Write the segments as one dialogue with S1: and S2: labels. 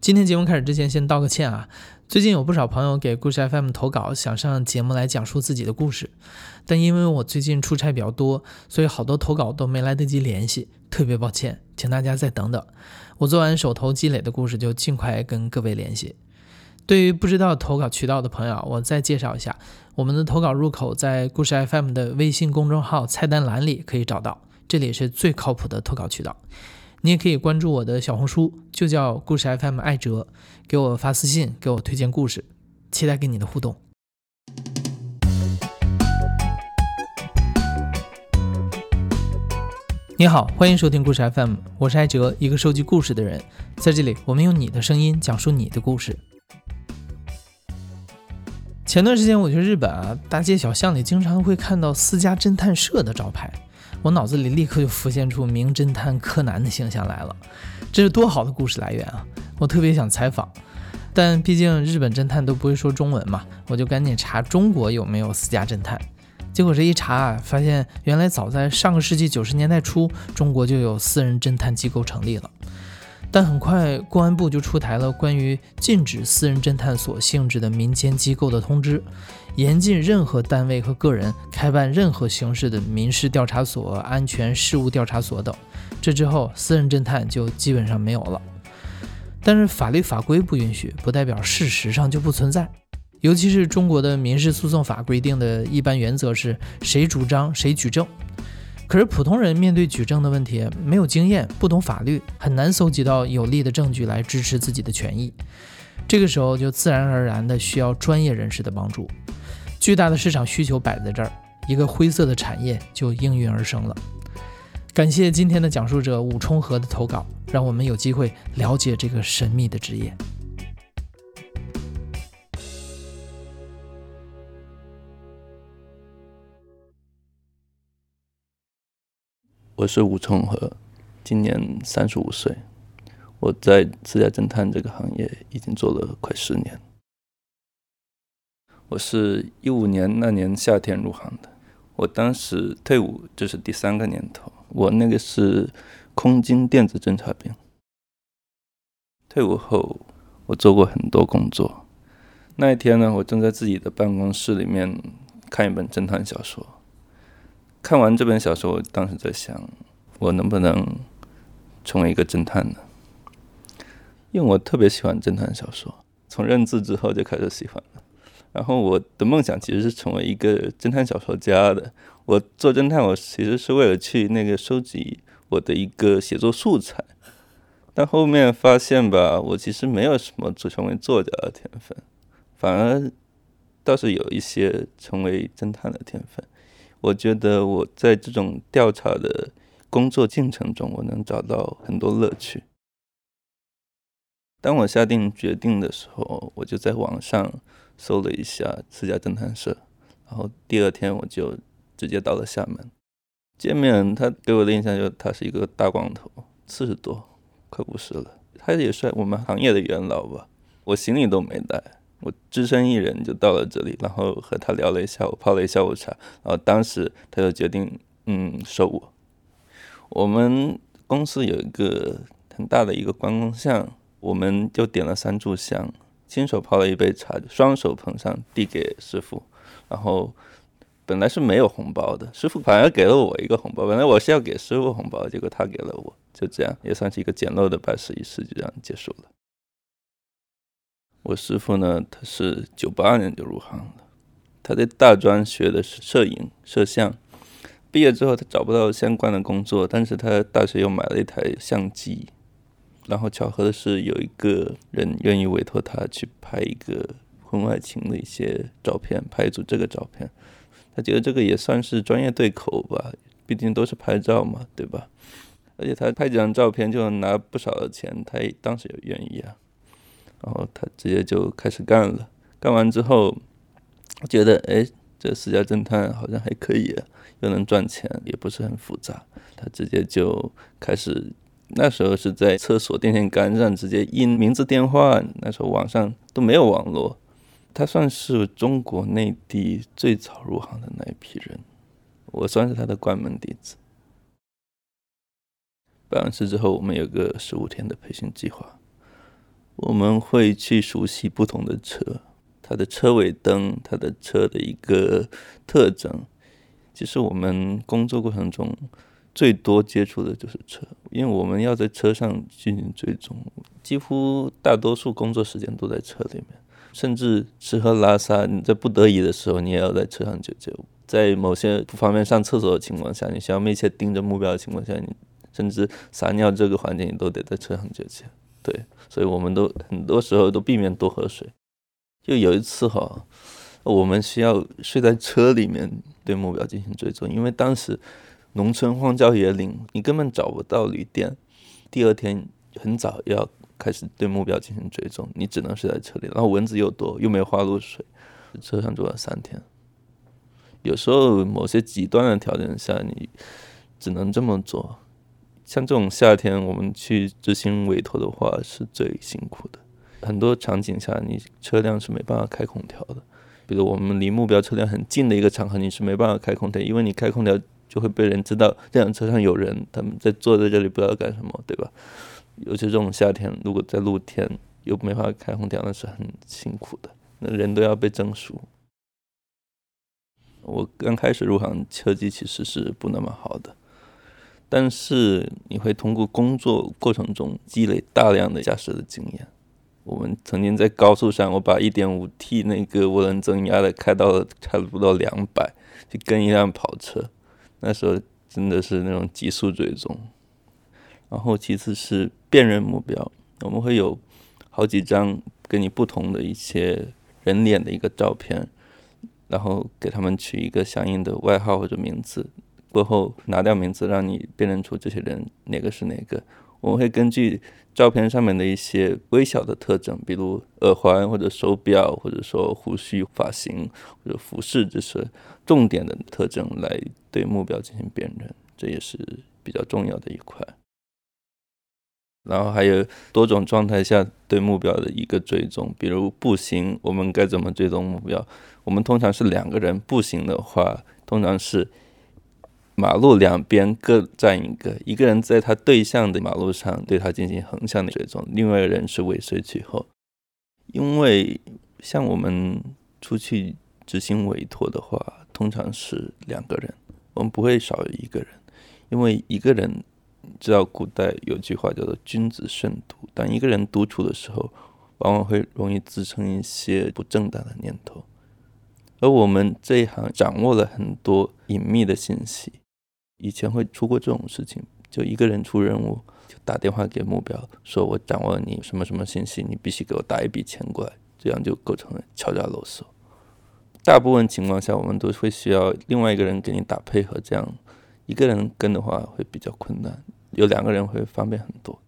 S1: 今天节目开始之前先道个歉啊，最近有不少朋友给故事 FM 投稿，想上节目来讲述自己的故事，但因为我最近出差比较多，所以好多投稿都没来得及联系，特别抱歉，请大家再等等，我做完手头积累的故事就尽快跟各位联系。对于不知道投稿渠道的朋友，我再介绍一下，我们的投稿入口在故事 FM 的微信公众号菜单栏里可以找到，这里是最靠谱的投稿渠道。你也可以关注我的小红书，就叫故事 FM 艾哲，给我发私信，给我推荐故事，期待跟你的互动。你好，欢迎收听故事 FM， 我是艾哲，一个收集故事的人，在这里我们用你的声音讲述你的故事。前段时间我去日本啊，大街小巷里经常会看到私家侦探社的招牌，我脑子里立刻就浮现出名侦探柯南的形象来了，这是多好的故事来源啊！我特别想采访，但毕竟日本侦探都不会说中文嘛，我就赶紧查中国有没有私家侦探。结果这一查啊，发现原来早在上个世纪90年代初，中国就有私人侦探机构成立了。但很快公安部就出台了关于禁止私人侦探所性质的民间机构的通知，严禁任何单位和个人开办任何形式的民事调查所、安全事务调查所等。这之后私人侦探就基本上没有了。但是法律法规不允许，不代表事实上就不存在。尤其是中国的民事诉讼法规定的一般原则是谁主张谁举证。可是普通人面对举证的问题，没有经验，不懂法律，很难搜集到有力的证据来支持自己的权益。这个时候就自然而然的需要专业人士的帮助。巨大的市场需求摆在这儿，一个灰色的产业就应运而生了。感谢今天的讲述者武冲河的投稿，让我们有机会了解这个神秘的职业。
S2: 我是武冲河，今年35岁。我在私家侦探这个行业已经做了快10年。我是15年那年夏天入行的，我当时退伍，这是第3个年头。我那个是空军电子侦察兵。退伍后，我做过很多工作。那一天呢，我正在自己的办公室里面看一本侦探小说。看完这本小说，我当时在想，我能不能成为一个侦探呢？因为我特别喜欢侦探小说，从认字之后就开始喜欢了。然后我的梦想其实是成为一个侦探小说家的。我做侦探，我其实是为了去收集我的一个写作素材。但后面发现吧，我其实没有什么成为作家的天分，反而倒是有一些成为侦探的天分。我觉得我在这种调查的工作进程中，我能找到很多乐趣。当我下定决定的时候，我就在网上搜了一下私家侦探社，然后第2天我就直接到了厦门。见面他给我的印象就是他是一个大光头，40多，快50了。他也是我们行业的元老吧。我行李都没带，我只身一人就到了这里，然后和他聊了一下午，泡了一下午茶，然后当时他就决定收我。我们公司有一个很大的一个观光巷，我们就点了3炷香，亲手泡了一杯茶，双手捧上递给师傅。然后本来是没有红包的，师傅反而给了我一个红包，本来我是要给师傅红包，结果他给了我，就这样也算是一个简陋的拜师仪式，就这样结束了。我师傅呢，他是98年就入行了，他在大专学的是摄影摄像，毕业之后他找不到相关的工作，但是他大学又买了一台相机，然后巧合的是有一个人愿意委托他去拍一个婚外情的一些照片，拍一组这个照片。他觉得这个也算是专业对口吧，毕竟都是拍照嘛，对吧？而且他拍几张照片就能拿不少的钱，他当时也愿意啊。然后他直接就开始干了，干完之后觉得这私家侦探好像还可以啊，又能赚钱，也不是很复杂。他直接就开始，那时候是在厕所电线杆上直接印名字电话，那时候网上都没有网络。他算是中国内地最早入行的那一批人，我算是他的关门弟子。办完事之后，我们有个15天的培训计划。 我们会去熟悉不同的车，它的车尾灯，它的车的一个特征。其实我们工作过程中最多接触的就是车，因为我们要在车上进行追踪，几乎大多数工作时间都在车里面，甚至吃喝拉撒，你在不得已的时候，你也要在车上解决。在某些不方便上厕所的情况下，你需要密切盯着目标的情况下，你甚至撒尿这个环节你都得在车上解决。对，所以我们都很多时候都避免多喝水。就有一次我们需要睡在车里面对目标进行追踪，因为当时农村荒郊野岭，你根本找不到旅店，第二天很早要开始对目标进行追踪，你只能睡在车里，然后蚊子又多，又没有花露水，车上住了3天。有时候某些极端的条件下，你只能这么做。像这种夏天我们去执行委托的话是最辛苦的，很多场景下你车辆是没办法开空调的，比如我们离目标车辆很近的一个场合，你是没办法开空调，因为你开空调就会被人知道这辆车上有人，他们在坐在这里不知道干什么，对吧？尤其这种夏天，如果在露天又没法开空调，那是很辛苦的，那人都要被蒸熟。我刚开始入行，车技其实是不那么好的，但是你会通过工作过程中积累大量的驾驶的经验。我们曾经在高速上，我把 1.5T 那个涡轮增压的开到了差不多200，去跟一辆跑车，那时候真的是那种极速追踪。然后其次是辨认目标，我们会有好几张跟你不同的一些人脸的一个照片，然后给他们取一个相应的外号或者名字，过后拿掉名字，让你辨认出这些人哪个是哪个。我们会根据照片上面的一些微小的特征，比如耳环或者手表，或者说胡须、发型或者服饰，这是重点的特征来对目标进行辨认，这也是比较重要的一块。然后还有多种状态下对目标的一个追踪，比如步行，我们该怎么追踪目标？我们通常是2个人，步行的话，通常是马路两边各站一个人在他对向的马路上对他进行横向的追踪，另外一个人是尾随其后。因为像我们出去执行委托的话，通常是2个人，我们不会少于1个人，因为1个人知道古代有句话叫做君子慎独，当1个人独处的时候，往往会容易滋生一些不正当的念头。而我们这一行掌握了很多隐秘的信息，以前会出过这种事情，就1个人出任务，就打电话给目标，说我掌握了你什么什么信息，你必须给我打一笔钱过来，这样就构成了敲诈勒索。大部分情况下我们都会需要另外1个人给你打配合，这样1个人跟的话会比较困难，有2个人会方便很多。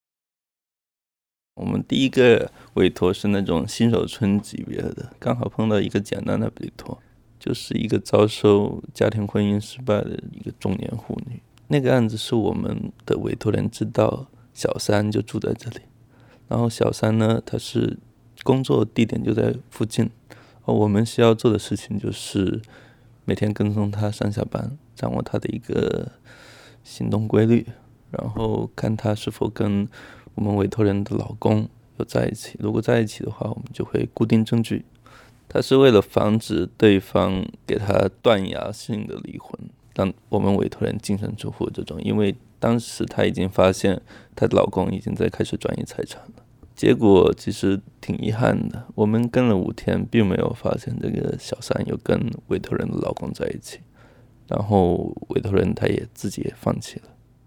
S2: 我们第一个委托是那种新手村级别的，刚好碰到一个简单的委托，就是一个遭受家庭婚姻失败的一个中年妇女。那个案子是我们的委托人知道小三就住在这里，然后小三呢，他是工作地点就在附近，我们需要做的事情就是每天跟踪他上下班，掌握他的一个行动规律，然后看他是否跟我们委托人的老公有在一起，如果在一起的话，我们就会固定证据。他是为了防止对方给他断崖性的离婚，让我们委托人净身出户这种，因为当时他已经发现他的老公已经在开始转移财产了。结果其实挺遗憾的，我们跟了5天，并没有发现这个小三有跟委托人的老公在一起，然后委托人他也自己也放弃了。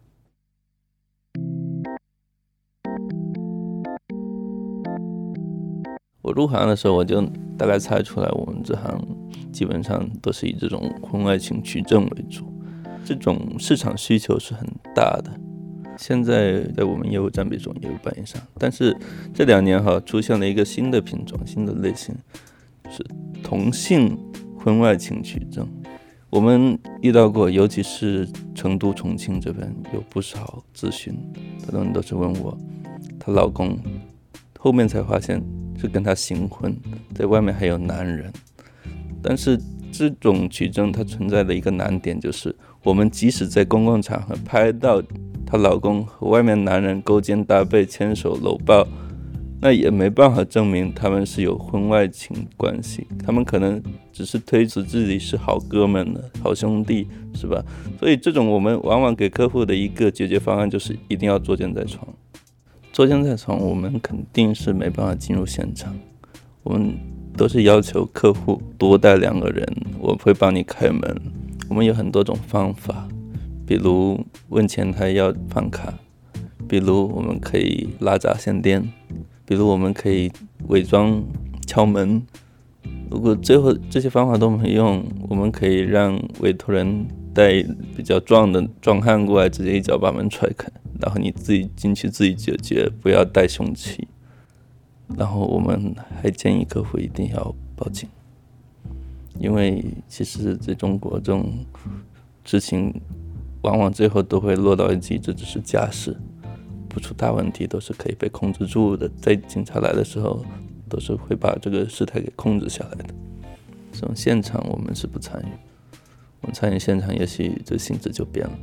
S2: 我入行的时候，我就大概猜出来，我们这行基本上都是以这种婚外情取证为主，这种市场需求是很大的。现在在我们业务占比中也有1半以上，但是这2年出现了一个新的品种、新的类型，是同性婚外情取证。我们遇到过，尤其是成都、重庆这边有不少咨询，很多人都是问我，她老公后面才发现是跟她行婚，在外面还有男人。但是这种取证它存在的一个难点就是，我们即使在公共场合拍到她老公和外面男人勾肩搭背、牵手搂抱， 那也没办法证明他们是有婚外情关系，他们可能只是推辞自己是好哥们的好兄弟，是吧？所以这种我们往往给客户的一个解决方案就是一定要捉奸在床。捉奸在床我们肯定是没办法进入现场，我们都是要求客户多带2个人，我会帮你开门。我们有很多种方法，比如问前台要放卡，比如我们可以拉闸限电，比如我们可以伪装敲门。如果最后这些方法都没用，我们可以让委托人带比较壮的壮汉过来，直接一脚把门踹开，然后你自己进去自己解决，不要带凶器。然后我们还建议客户一定要报警，因为其实在中国这种事情往往最后都会落到一句这只是家事，不出大问题都是可以被控制住的，在警察来的时候都是会把这个事态给控制下来的。这种现场我们是不参与，我们参与现场也许这性质就变了。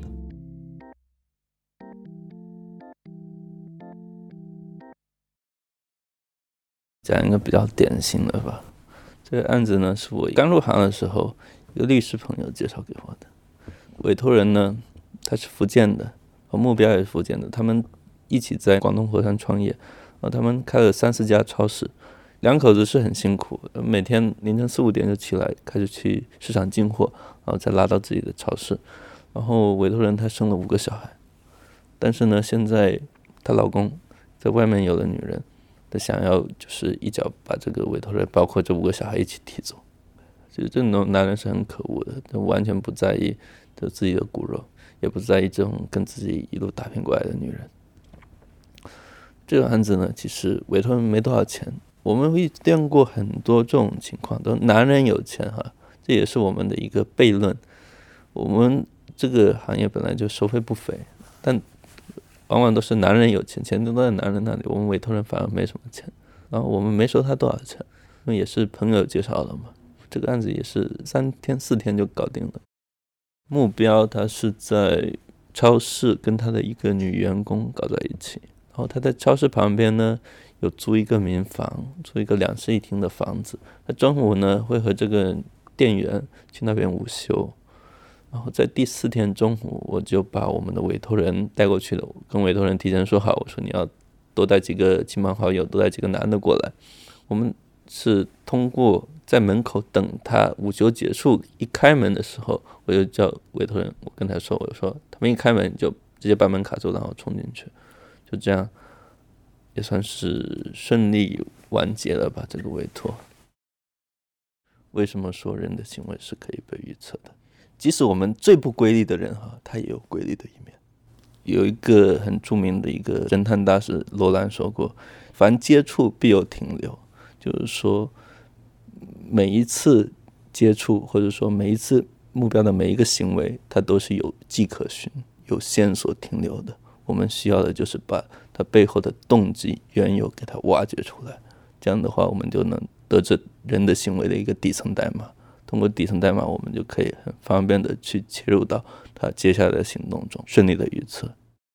S2: 讲一个比较典型的吧，这个案子呢是我刚入行的时候一个律师朋友介绍给我的。委托人呢他是福建的，目标也是福建的，他们一起在广东佛山创业，他们开了3-4家超市，两口子是很辛苦，每天凌晨4、5点就起来开始去市场进货，然后再拉到自己的超市。然后委托人她生了5个小孩，但是呢现在她老公在外面有了女人，他想要就是一脚把这个委托人包括这5个小孩一起踢走。其实这种男人是很可恶的，他完全不在意自己的骨肉，也不在意这种跟自己一路打拼过来的女人。这个案子呢，其实委托人没多少钱，我们会见过很多这种情况，都男人有钱哈，这也是我们的一个悖论。我们这个行业本来就收费不菲，但往往都是男人有钱，钱都在男人那里，我们委托人反而没什么钱，然后我们没收他多少钱，因为也是朋友介绍的嘛。这个案子也是3天4天就搞定了。目标他是在超市跟他的一个女员工搞在一起，然后他在超市旁边呢有租一个民房，租一个2室1厅的房子。他中午呢会和这个店员去那边午休，然后在第4天中午我就把我们的委托人带过去了，跟委托人提前说好，我说你要多带几个亲朋好友，多带几个男的过来。我们是通过在门口等他午休结束，一开门的时候我就叫委托人，我跟他说，我说他们一开门就直接把门卡住，然后冲进去，就这样也算是顺利完结了吧这个委托。为什么说人的行为是可以被预测的？即使我们最不规律的人他也有规律的一面。有一个很著名的一个侦探大师罗兰说过，凡接触必有停留，就是说每一次接触或者说每一次目标的每一个行为，它都是有迹可循，有线索停留的。我们需要的就是把它背后的动机缘由给它挖掘出来，这样的话我们就能得知人的行为的一个底层代码，通过底层代码我们就可以很方便的去切入到他接下来的行动中，顺利的预测。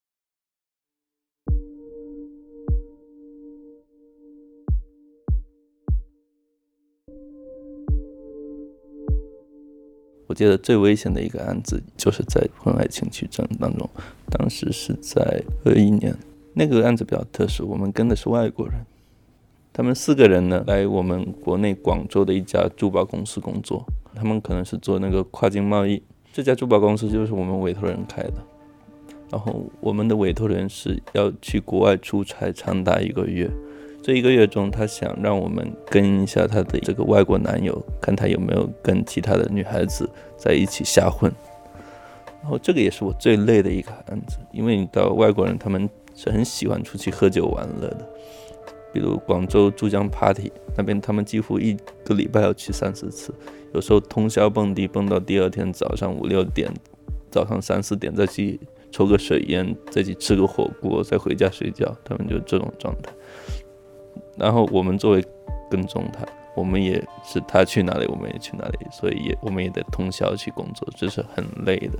S2: 我记得最危险的一个案子就是在婚外情取证当中，当时是在21年，那个案子比较特殊，我们跟的是外国人，他们4个人呢来我们国内广州的一家珠宝公司工作，他们可能是做那个跨境贸易，这家珠宝公司就是我们委托人开的，然后我们的委托人是要去国外出差长达1个月，这1个月中他想让我们跟一下他的这个外国男友，看他有没有跟其他的女孩子在一起瞎混。然后这个也是我最累的一个案子，因为你知道外国人他们是很喜欢出去喝酒玩乐的，比如广州珠江 party 那边，他们几乎1个礼拜要去3-4次，有时候通宵蹦迪蹦到第2天早上5、6点，早上3、4点再去抽个水烟，再去吃个火锅，再回家睡觉，他们就这种状态。然后我们作为跟踪他，我们也是他去哪里我们也去哪里，所以我们也得通宵去工作，这是很累的。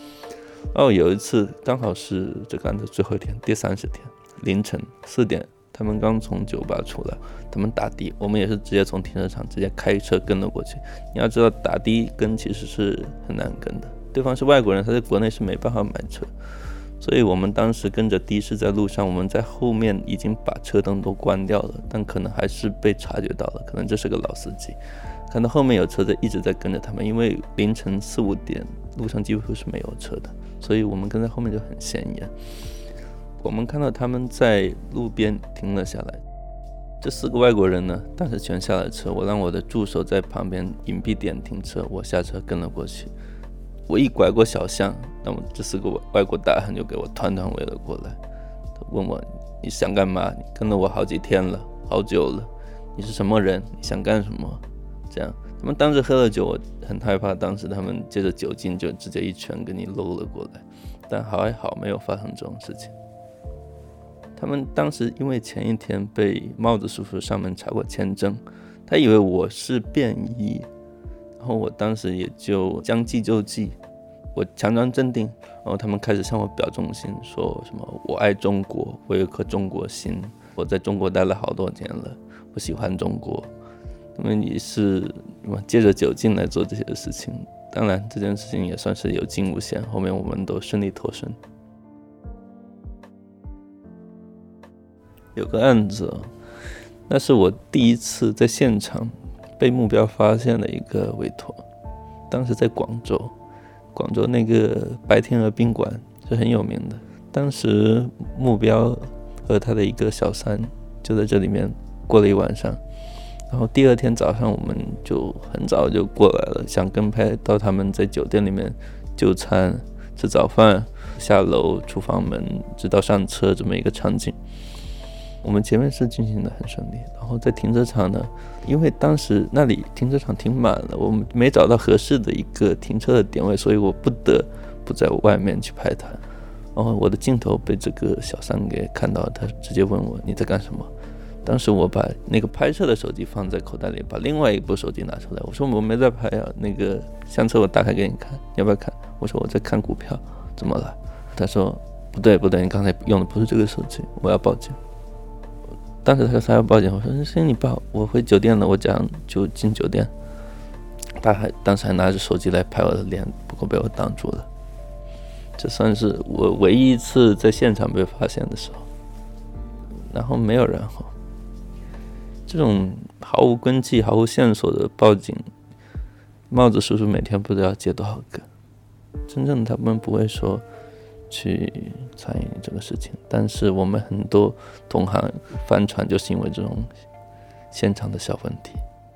S2: 然后有一次刚好是这个案子最后一天，第30天凌晨4点， 他们刚从酒吧出来，他们打的，我们也是直接从停车场直接开车跟了过去。你要知道打的跟其实是很难跟的，对方是外国人，他在国内是没办法买车，所以我们当时跟着的士在路上，我们在后面已经把车灯都关掉了，但可能还是被察觉到了，可能这是个老司机，看到后面有车在一直在跟着他们，因为凌晨4、5点路上几乎是没有车的，所以我们跟在后面就很显眼。我们看到他们在路边停了下来，这4个外国人呢，当时全下了车，我让我的助手在旁边隐蔽点停车，我下车跟了过去。我一拐过小巷，那么这4个外国大汉就给我团团围了过来，他问我你想干嘛？你跟了我好几天了，好久了，你是什么人？你想干什么？这样，他们当时喝了酒，我很害怕，当时他们借着酒劲就直接一拳给你搂了过来，但还好没有发生这种事情。他们当时因为前一天被帽子叔叔上门查过签证，他以为我是便衣，然后我当时也就将计就计，我强装镇定，然后他们开始向我表忠心，说什么我爱中国，我有颗中国心，我在中国待了好多年了，我喜欢中国。他们也是借着酒劲来做这些事情，当然这件事情也算是有惊无险，后面我们都顺利脱身。有个案子那是我第一次在现场被目标发现的一个委托，当时在广州那个白天鹅宾馆是很有名的，当时目标和他的一个小三就在这里面过了一晚上，然后第二天早上我们就很早就过来了，想跟拍到他们在酒店里面就餐吃早饭，下楼出房门直到上车这么一个场景。我们前面是进行的很顺利，然后在停车场呢，因为当时那里停车场停满了，我们没找到合适的一个停车的点位，所以我不得不在外面去拍他。然后我的镜头被这个小三给看到，他直接问我你在干什么。当时我把那个拍摄的手机放在口袋里，把另外一部手机拿出来，我说我没在拍啊，那个相册我打开给你看，你要不要看？我说我在看股票，怎么了？他说不对，你刚才用的不是这个手机，我要报警。当时他说他要报警，我说行你报，我回酒店了，我这样就进酒店。当时还拿着手机来拍我的脸，不过被我挡住了。这算是我唯一一次在现场被发现的时候，然后没有然后。这种毫无根据、毫无线索的报警，帽子叔叔每天不知道接多少个。真正他们不会说去参与这个事情，但是我们很多同行翻船就是因为这种现场的小问题。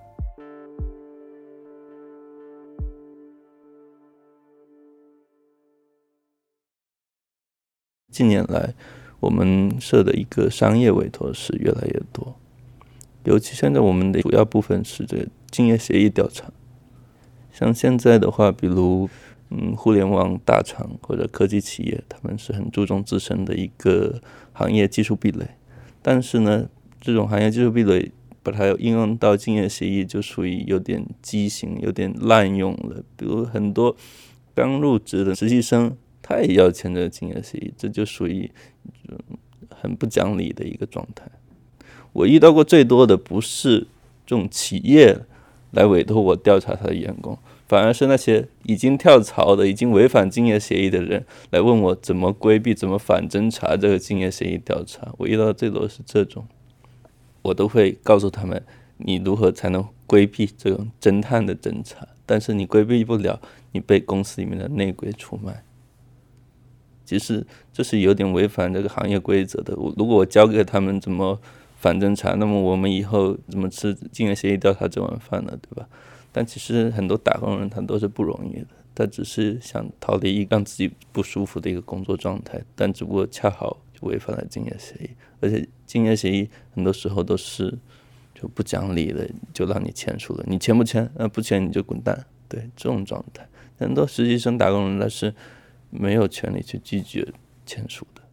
S2: 近年来我们社的一个商业委托是越来越多，尤其现在我们的主要部分是这个竞业协议调查。像现在的话，比如互联网大厂或者科技企业，他们是很注重自身的一个行业技术壁垒，但是呢，这种行业技术壁垒把它应用到竞业协议就属于有点畸形，有点滥用了。比如很多刚入职的实习生，他也要签这个竞业协议，这就属于很不讲理的一个状态。我遇到过最多的不是这种企业来委托我调查他的员工，反而是那些已经跳槽的、已经违反竞业协议的人来问我怎么规避、怎么反侦查这个竞业协议调查。我遇到的最多是这种，我都会告诉他们，你如何才能规避这种侦探的侦查，但是你规避不了，你被公司里面的内鬼出卖。其实这是有点违反这个行业规则的。如果我教给他们怎么反侦查，那么我们以后怎么吃竞业协议调查这碗饭呢？对吧？但其实很多打工人他都是不容易的，他只是想逃离一个让自己不舒服的一个工作状态，但只不过恰好就违反了竞业协议，而且竞业协议很多时候都是就不讲理的，就让你签署了，你签不签？不签你就滚蛋。对，这种状态，很多实习生打工人他是没有权利去拒绝签署的。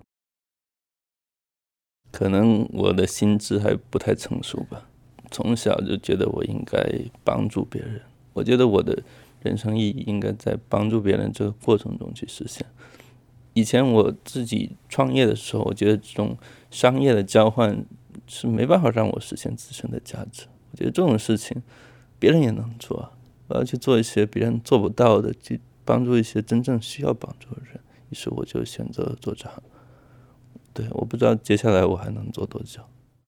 S2: 可能我的心智还不太成熟吧，从小就觉得我应该帮助别人，我觉得我的人生意义应该在帮助别人这个过程中去实现。以前我自己创业的时候，我觉得这种商业的交换是没办法让我实现自身的价值。我觉得这种事情别人也能做啊，我要去做一些别人做不到的，去帮助一些真正需要帮助的人，于是我就选择做这行。对，我不知道接下来我还能做多久。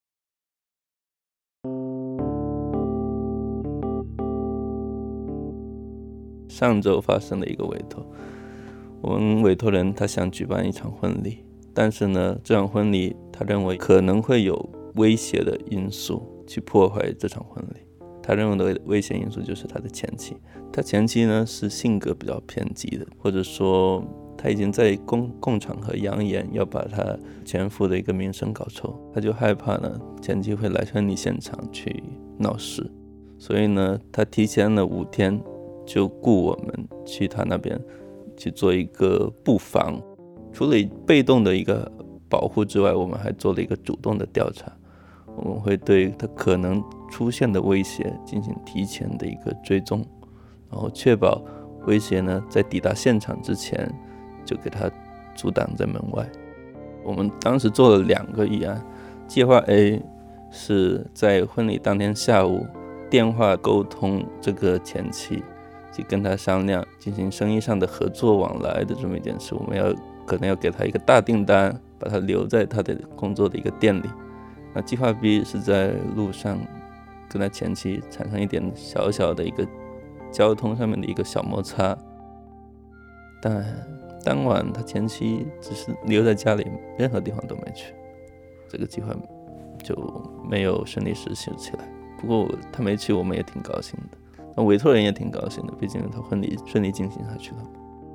S2: 上周发生了一个委托，我们委托人他想举办一场婚礼，但是呢，这场婚礼他认为可能会有威胁的因素去破坏这场婚礼。他认为的危险因素就是他的前妻，他前妻呢是性格比较偏激的，或者说他已经在公场合扬言要把他前夫的一个名声搞臭，他就害怕呢前妻会来婚礼现场去闹事，所以呢他提前了5天就雇我们去他那边去做一个布防。除了被动的一个保护之外，我们还做了一个主动的调查，我们会对他可能出现的威胁进行提前的一个追踪，然后确保威胁呢在抵达现场之前就给他阻挡在门外。我们当时做了2个议案，计划 A 是在婚礼当天下午电话沟通这个前妻，去跟他商量进行生意上的合作往来的这么一件事，我们可能要给他一个大订单，把他留在他的工作的一个店里。那计划 B 是在路上跟他前妻产生一点小小的一个交通上面的一个小摩擦，但当晚他前妻只是留在家里，任何地方都没去，这个计划就没有顺利实行起来。不过他没去，我们也挺高兴的，那委托人也挺高兴的，毕竟他婚礼顺利进行下去了。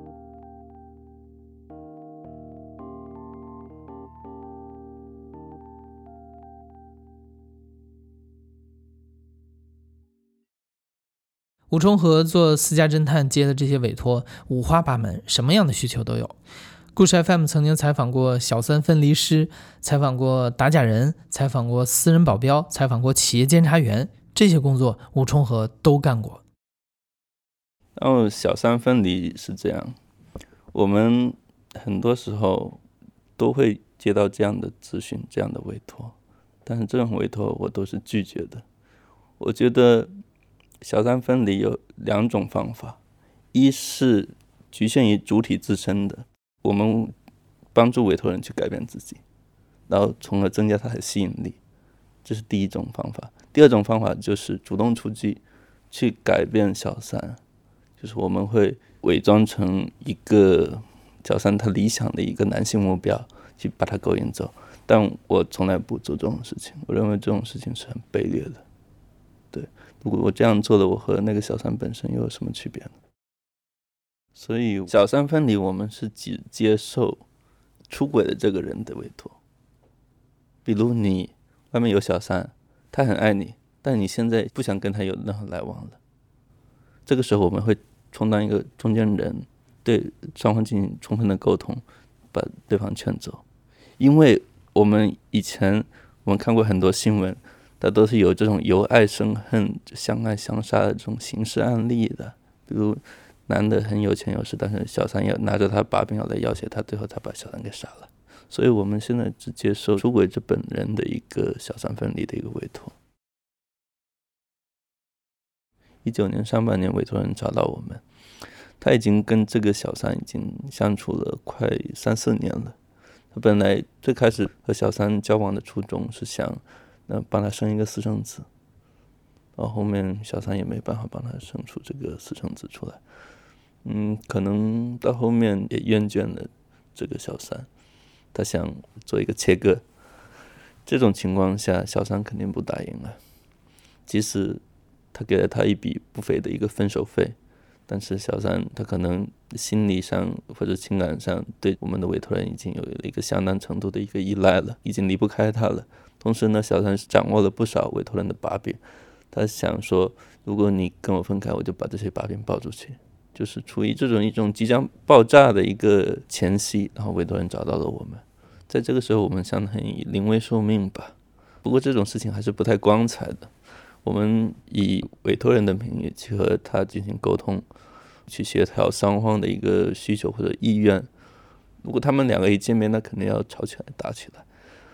S1: 吴崇和做私家侦探接的这些委托五花八门，什么样的需求都有。故事 FM 曾经采访过小三分离师，采访过打假人，采访过私人保镖，采访过企业监察员，这些工作吴崇和都干过。
S2: 然后小三分离是这样，我们很多时候都会接到这样的咨询，这样的委托，但是这种委托我都是拒绝的。我觉得小三分离有2种方法，一是局限于主体自身的，我们帮助委托人去改变自己，然后从而增加他的吸引力，这是第一种方法。第2种方法就是主动出击，去改变小三，就是我们会伪装成一个小三他理想的一个男性目标，去把他勾引走。但我从来不做这种事情，我认为这种事情是很卑劣的。对，如果我这样做了，我和那个小三本身又有什么区别呢？所以小三分离，我们是只接受出轨的这个人的委托。比如你外面有小三，他很爱你，但你现在不想跟他有任何来往了，这个时候我们会充当一个中间人，对双方进行充分的沟通，把对方劝走。因为我们以前看过很多新闻，它都是有这种由爱生恨、相爱相杀的这种刑事案例的。比如男的很有钱有势，但是小三要拿着他把柄要来要挟他，最后他把小三给杀了。所以我们现在只接受出轨者本人的一个小三分离的一个委托。19年上半年，委托人找到我们，他已经跟这个小三已经相处了快3-4年了。他本来最开始和小三交往的初衷是想帮他生一个私生子，然后后面小三也没办法帮他生出这个私生子出来。可能到后面也厌倦了这个小三，他想做一个切割。这种情况下，小三肯定不答应了。即使他给了他一笔不菲的一个分手费，但是小三他可能心理上或者情感上对我们的委托人已经有了一个相当程度的一个依赖了，已经离不开他了。同时呢，小三掌握了不少委托人的把柄，他想说，如果你跟我分开，我就把这些把柄抱出去，就是处于一种即将爆炸的一个前夕。然后委托人找到了我们，在这个时候我们相当于临危受命吧。不过这种事情还是不太光彩的，我们以委托人的名义去和他进行沟通，去协调双方的一个需求或者意愿。如果他们2个一见面，那肯定要吵起来打起来。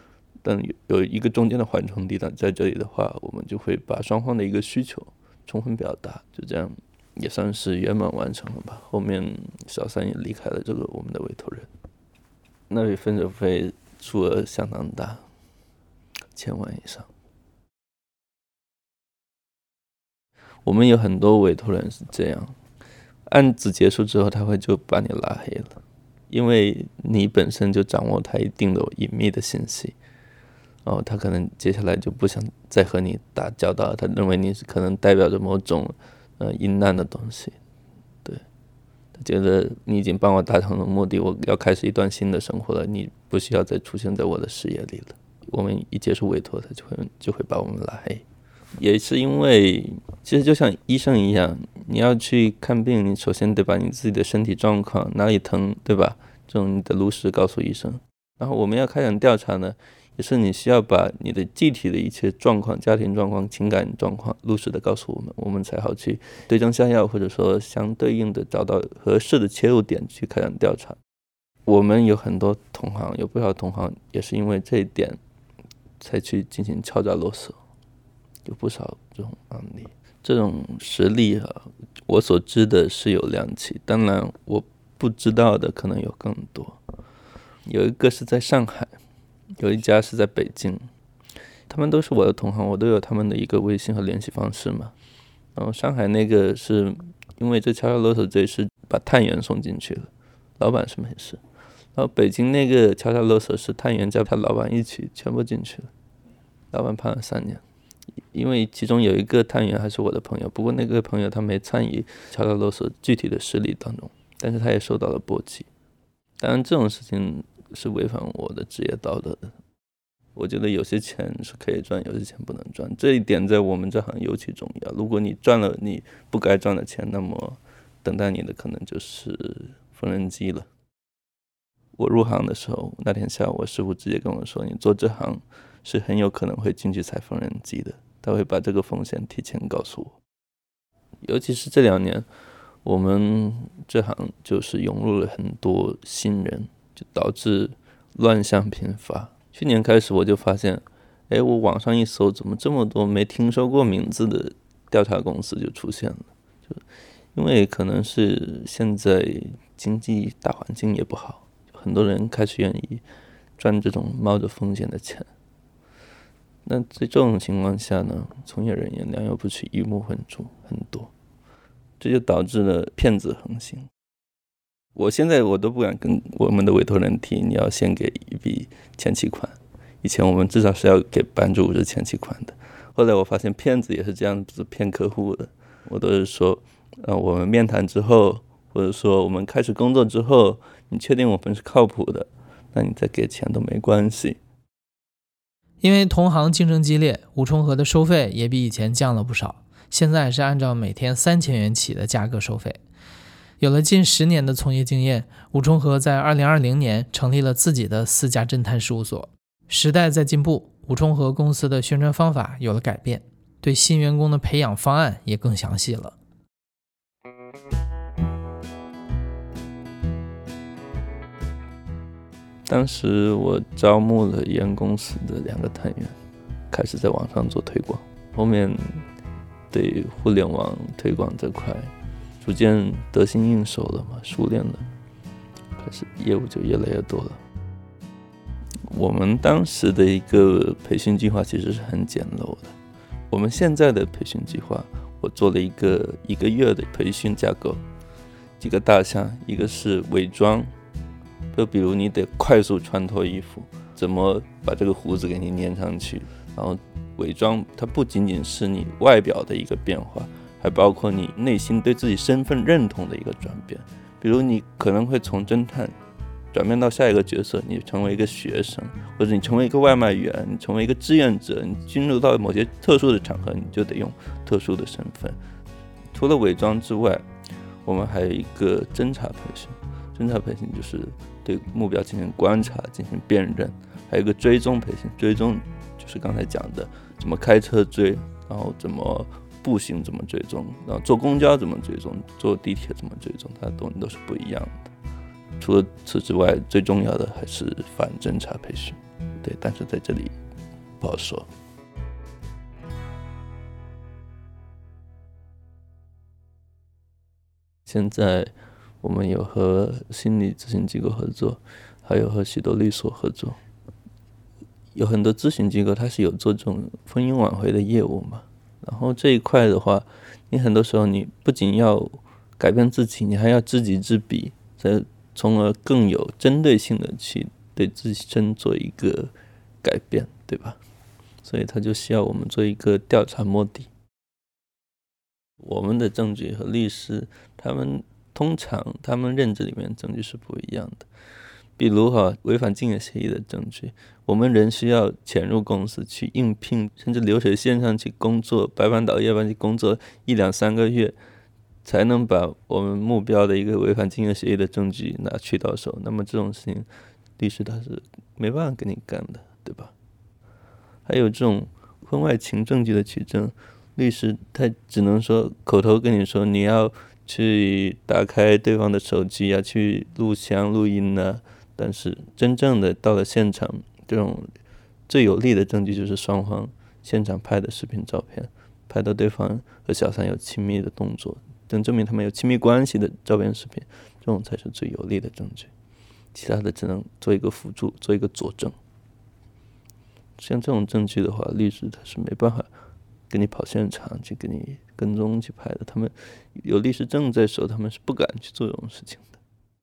S2: 但有一个中间的缓冲地带，在这里的话，我们就会把双方的一个需求充分表达，就这样也算是圆满完成了吧。后面小三也离开了这个我们的委托人，那笔分手费数额相当大，1000万以上。我们有很多委托人是这样，案子结束之后，他会就把你拉黑了，因为你本身就掌握他一定的隐秘的信息，然后他可能接下来就不想再和你打交道，他认为你可能代表着某种阴暗的东西，对，他觉得你已经帮我达成了目的，我要开始一段新的生活了，你不需要再出现在我的视野里了。我们一结束委托，他就会把我们拉黑。也是因为其实就像医生一样，你要去看病，你首先得把你自己的身体状况，哪里疼，对吧，这种你的路史告诉医生。然后我们要开展调查呢，也是你需要把你的具体的一切状况，家庭状况、情感状况路史的告诉我们，我们才好去对症下药，或者说相对应的找到合适的切入点去开展调查。我们有很多同行，有不少同行也是因为这一点才去进行敲诈勒索，有不少这种案例。这种实例我所知的是有2起，当然我不知道的可能有更多。有一个是在上海，有一家是在北京，他们都是我的同行，我都有他们的一个微信和联系方式嘛。然后上海那个是因为这敲诈勒索罪是把探员送进去了，老板是没事。然后北京那个敲诈勒索是探员加他老板一起全部进去了，老板判了3年。因为其中有一个探员还是我的朋友，不过那个朋友他没参与敲诈勒索具体的实例当中，但是他也受到了波及。当然这种事情是违反我的职业道德的，我觉得有些钱是可以赚，有些钱不能赚，这一点在我们这行尤其重要。如果你赚了你不该赚的钱，那么等待你的可能就是缝纫机了。我入行的时候，那天下午我师傅直接跟我说，你做这行是很有可能会进去踩缝纫机的，他会把这个风险提前告诉我。尤其是这2年，我们这行就是涌入了很多新人，就导致乱象频发。去年开始我就发现，我网上一搜，怎么这么多没听说过名字的调查公司就出现了，就因为可能是现在经济大环境也不好，很多人开始愿意赚这种冒着风险的钱。那在这种情况下呢，从业人员良莠不齐，鱼目混珠很多，这就导致了骗子横行。我现在都不敢跟我们的委托人提，你要先给一笔前期款。以前我们至少是要给50%前期款的。后来我发现骗子也是这样子骗客户的，我都是说，我们面谈之后，或者说我们开始工作之后，你确定我们是靠谱的，那你再给钱都没关系。
S1: 因为同行竞争激烈，武冲河的收费也比以前降了不少，现在是按照每天3000元起的价格收费。有了近10年的从业经验，武冲河在2020年成立了自己的私家侦探事务所。时代在进步，武冲河公司的宣传方法有了改变，对新员工的培养方案也更详细了。
S2: 当时我招募了原公司的2个探员，开始在网上做推广。后面对互联网推广这块逐渐得心应手了嘛，熟练了，开始业务就越来越多了。我们当时的一个培训计划其实是很简陋的。我们现在的培训计划，我做了一个月的培训架构，几个大项，一个是伪装，就比如你得快速穿脱衣服，怎么把这个胡子给你粘上去。然后伪装它不仅仅是你外表的一个变化，还包括你内心对自己身份认同的一个转变。比如你可能会从侦探转变到下一个角色，你成为一个学生，或者你成为一个外卖员，你成为一个志愿者，你进入到某些特殊的场合，你就得用特殊的身份。除了伪装之外，我们还有一个侦查培训。侦查培训就是对目标进行观察，进行辨认。还有一个追踪培训，追踪就是刚才讲的怎么开车追，然后怎么步行怎么追踪，然后坐公交怎么追踪，坐地铁怎么追踪，它的东西都是不一样的。除了此之外，最重要的还是反侦查培训。 对，但是在这里不好说。现在我们有和心理咨询机构合作，还有和许多律所合作。有很多咨询机构它是有做这种婚姻挽回的业务嘛，然后这一块的话，你很多时候你不仅要改变自己，你还要知己知彼，从而更有针对性的去对自身做一个改变，对吧？所以它就需要我们做一个调查摸底。我们的证据和律师通常他们认知里面的证据是不一样的。比如违反竞业协议的证据，我们人需要潜入公司去应聘，甚至流水线上去工作，白班倒夜班去工作1、2、3个月，才能把我们目标的一个违反竞业协议的证据拿取到手。那么这种事情，律师他是没办法跟你干的，对吧？还有这种婚外情证据的取证，律师他只能说口头跟你说你要去打开对方的手机啊，去录像录音啊，但是真正的到了现场，这种最有力的证据就是双方现场拍的视频照片，拍到对方和小三有亲密的动作，能证明他们有亲密关系的照片视频，这种才是最有力的证据，其他的只能做一个辅助，做一个佐证。像这种证据的话，律师他是没办法跟你跑现场去跟你跟踪去拍的，他们有律师证在手，他们是不敢去做这种事情的。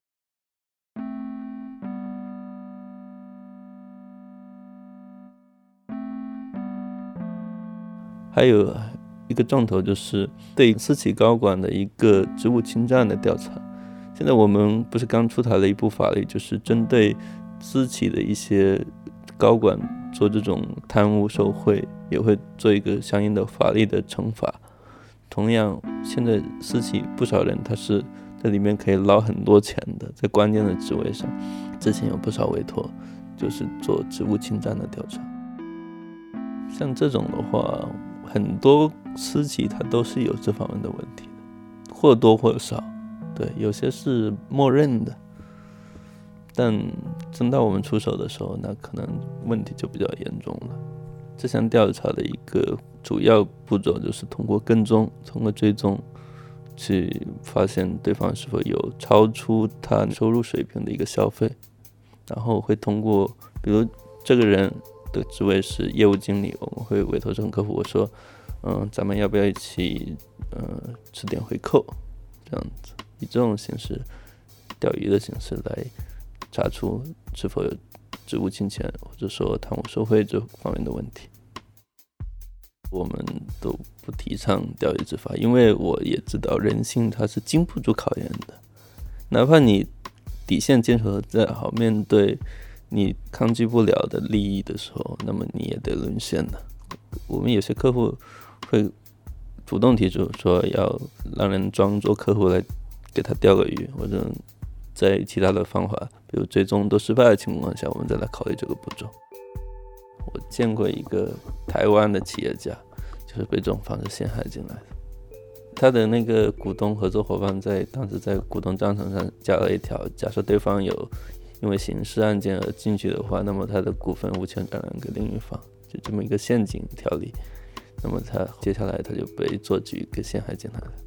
S2: 还有一个重头就是对私企高管的一个职务侵占的调查。现在我们不是刚出台了一部法律，就是针对私企的一些高管做这种贪污受贿，也会做一个相应的法律的惩罚。同样，现在私企不少人他是在里面可以捞很多钱的，在关键的职位上，之前有不少委托就是做职务侵占的调查。像这种的话，很多私企它都是有这方面的问题的，或多或少，对，有些是默认的，但真到我们出手的时候，那可能问题就比较严重了。这项调查的一个主要步骤就是通过跟踪，通过追踪，去发现对方是否有超出他收入水平的一个消费，然后会通过，比如这个人的职位是业务经理，我们会委托这种客户，我说，咱们要不要一起，吃点回扣，这样子，以这种形式，钓鱼的形式来查出是否有职务侵权或者说贪污受贿这方面的问题。我们都不提倡钓鱼执法，因为我也知道人性它是经不住考验的，哪怕你底线坚守得再好，面对你抗拒不了的利益的时候，那么你也得沦陷的。我们有些客户会主动提出说要让人装作客户来给他钓个鱼，或者在其他的方法，比如追踪都失败的情况下，我们再来考虑这个步骤。我见过一个台湾的企业家，就是被这种方式陷害进来的。他的那个股东合作伙伴当时在股东章程上加了一条，假设对方有因为刑事案件而进去的话，那么他的股份无权转让给另一方，就这么一个陷阱条例。那么他接下来他就被做局给陷害进来了。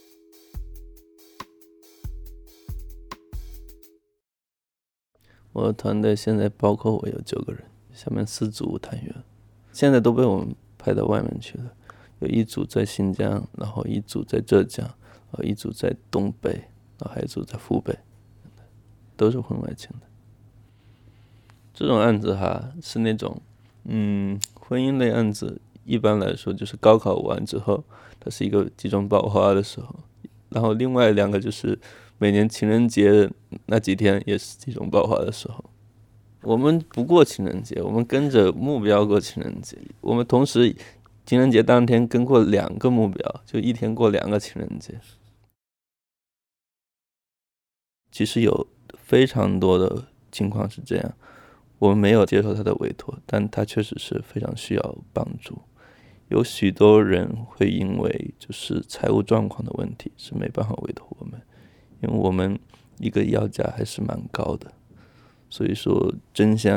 S2: 我的团队现在包括我有9个人，下面4组探员，现在都被我们派到外面去了。有一组在新疆，然后一组在浙江，然后一组在东北，然后还有一组在湖北，都是婚外情的。这种案子是那种婚姻类案子，一般来说就是高考完之后，它是一个集中爆发的时候，然后另外2个就是每年情人节那几天也是集中爆发的时候。我们不过情人节，我们跟着目标过情人节，我们同时情人节当天跟过2个目标，就一天过2个情人节。其实有非常多的情况是这样，我们没有接受他的委托，但他确实是非常需要帮助。有许多人会因为就是财务状况的问题是没办法委托我们，因为我们一个要价还是蛮高的，所以说真相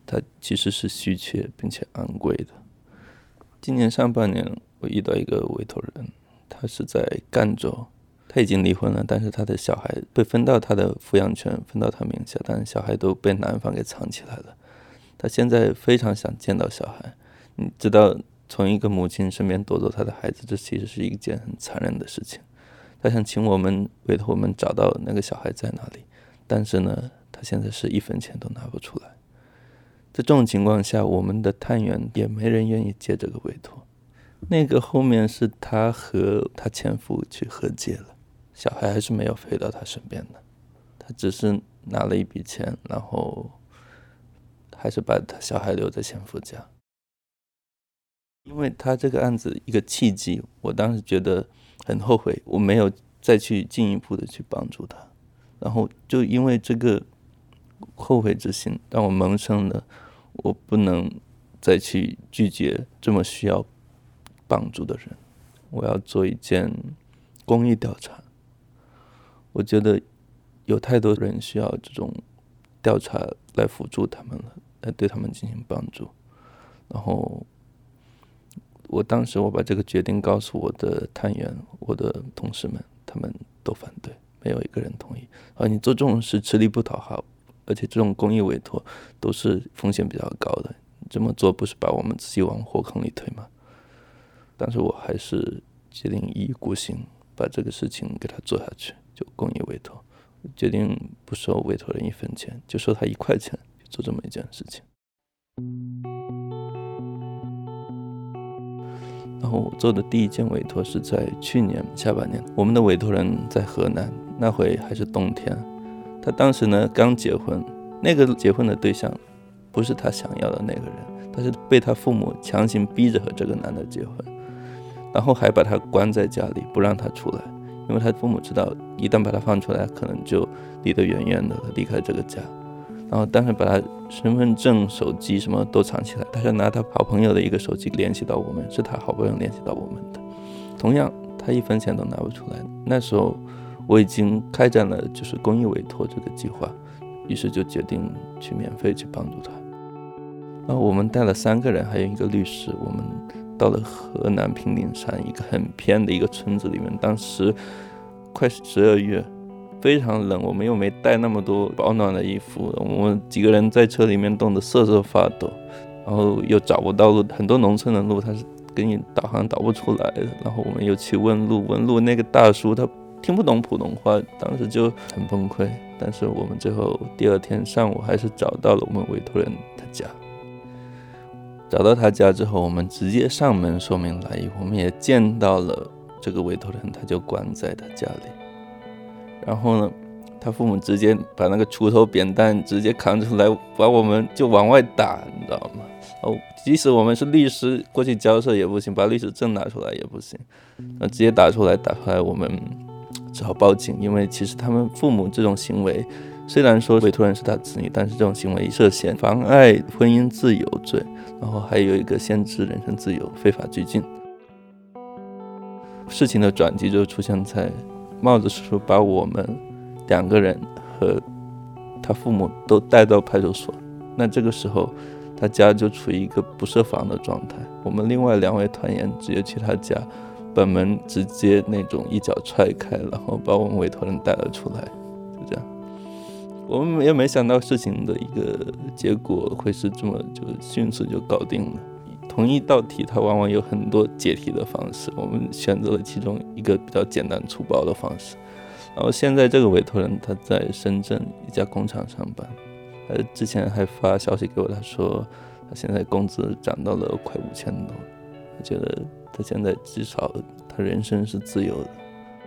S2: 它其实是稀缺并且昂贵的。今年上半年我遇到一个委托人，他是在赣州，他已经离婚了，但是他的小孩被分到他的抚养权，分到他名下，但是小孩都被男方给藏起来了。他现在非常想见到小孩，你知道从一个母亲身边夺走他的孩子，这其实是一件很残忍的事情。他想请我们委托我们找到那个小孩在哪里，但是呢，他现在是1分钱都拿不出来。在这种情况下，我们的探员也没人愿意接这个委托。那个后面是他和他前夫去和解了，小孩还是没有飞到他身边的，他只是拿了一笔钱，然后还是把他小孩留在前夫家。因为他这个案子一个契机，我当时觉得很后悔，我没有再去进一步的去帮助他，然后就因为这个后悔之心，让我萌生了我不能再去拒绝这么需要帮助的人，我要做一件公益调查。我觉得有太多人需要这种调查来辅助他们了，来对他们进行帮助。然后当时我把这个决定告诉我的探员，我的同事们，他们都反对，没有一个人同意。你做这种事吃力不讨好，而且这种公益委托都是风险比较高的，这么做不是把我们自己往火坑里推吗？但是我还是决定一意孤行，把这个事情给他做下去，就公益委托，决定不收委托人1分钱，就收他1块钱，做这么一件事情。然后我做的第一件委托是在去年下半年，我们的委托人在河南，那回还是冬天，他当时呢刚结婚，那个结婚的对象不是他想要的那个人，他是被他父母强行逼着和这个男的结婚，然后还把他关在家里不让他出来，因为他父母知道一旦把他放出来，可能就离得远远的离开这个家。然后当时把他身份证、手机什么都藏起来，他是拿他好朋友的一个手机联系到我们，是他好朋友联系到我们的。同样他1分钱都拿不出来。那时候我已经开展了就是公益委托这个计划，于是就决定去免费去帮助他。然后我们带了3个人还有一个律师，我们到了河南平顶山一个很偏的一个村子里面，当时快12月，非常冷，我们又没带那么多保暖的衣服，我们几个人在车里面冻得瑟瑟发抖，然后又找不到路，很多农村的路它是给你导航导不出来的，然后我们又去问路，那个大叔他听不懂普通话，当时就很崩溃。但是我们最后第2天上午还是找到了我们委托人他家。找到他家之后，我们直接上门说明来意，我们也见到了这个委托人，他就关在他家里。然后呢，他父母直接把那个锄头扁担直接扛出来，把我们就往外打，你知道吗？即使我们是律师过去交涉也不行，把律师证拿出来也不行，直接打出来，我们只好报警。因为其实他们父母这种行为，虽然说委托人是他子女，但是这种行为涉嫌妨碍婚姻自由罪，然后还有一个限制人身自由非法拘禁。事情的转机就出现在帽子叔叔把我们2个人和他父母都带到派出所，那这个时候他家就处于一个不设防的状态。我们另外2位团员直接去他家，把门直接那种一脚踹开，然后把我们委托人带了出来，就这样。我们也没想到事情的一个结果会是这么就迅速就搞定了。同一道题它往往有很多解题的方式，我们选择了其中一个比较简单粗暴的方式。然后现在这个委托人他在深圳一家工厂上班，之前还发消息给我，他说他现在工资涨到了快5000多，我觉得他现在至少他人生是自由的。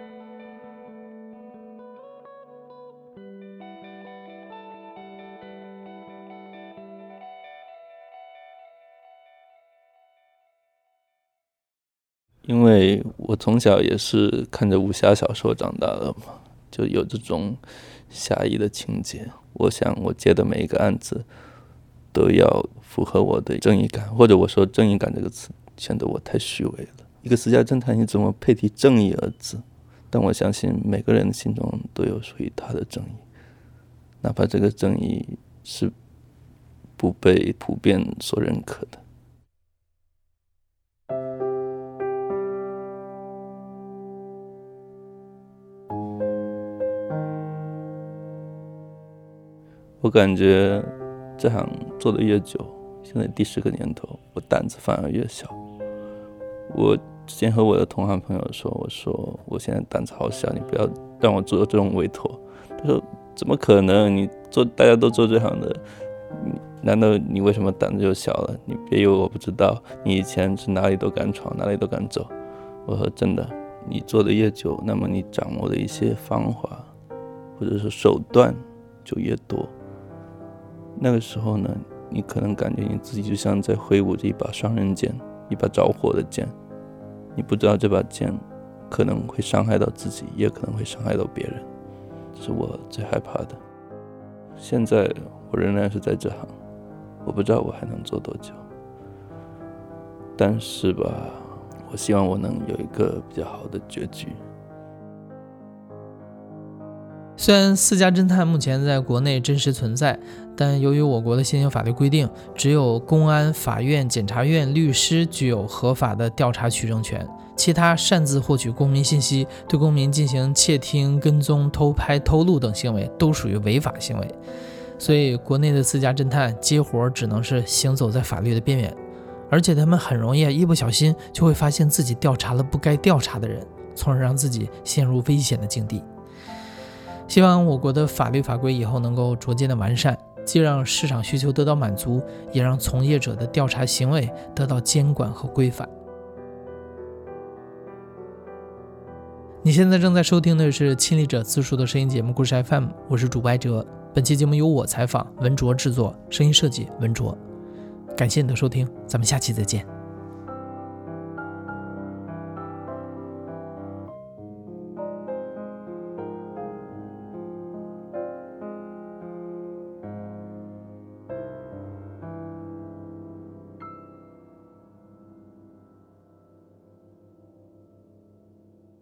S2: 因为我从小也是看着武侠小说长大的嘛，就有这种侠义的情节。我想我接的每一个案子都要符合我的正义感，或者我说正义感这个词显得我太虚伪了。一个私家侦探你怎么配提正义二字？但我相信每个人心中都有属于他的正义，哪怕这个正义是不被普遍所认可的。我感觉这行做的越久，现在第10个年头，我胆子反而越小。我之前和我的同行朋友说，我说我现在胆子好小，你不要让我做这种委托。他说怎么可能，大家都做这行的，难道你为什么胆子就小了？你别以为我不知道，你以前是哪里都敢闯，哪里都敢走。我说真的，你做的越久，那么你掌握的一些方法或者是手段就越多。那个时候呢，你可能感觉你自己就像在挥舞着一把双刃剑，一把着火的剑。你不知道这把剑可能会伤害到自己，也可能会伤害到别人，这是我最害怕的。现在我仍然是在这行，我不知道我还能做多久，但是吧，我希望我能有一个比较好的结局。
S1: 虽然私家侦探目前在国内真实存在，但由于我国的现行法律规定，只有公安、法院、检察院、律师具有合法的调查取证权，其他擅自获取公民信息、对公民进行窃听、跟踪、偷拍、偷录等行为都属于违法行为。所以国内的私家侦探接活只能是行走在法律的边缘，而且他们很容易一不小心就会发现自己调查了不该调查的人，从而让自己陷入危险的境地。希望我国的法律法规以后能够逐渐的完善，既让市场需求得到满足，也让从业者的调查行为得到监管和规范。你现在正在收听的是亲历者自述的声音节目故事 FM， 我是主播艾哲。本期节目由我采访，文卓制作，声音设计文卓。感谢你的收听，咱们下期再见。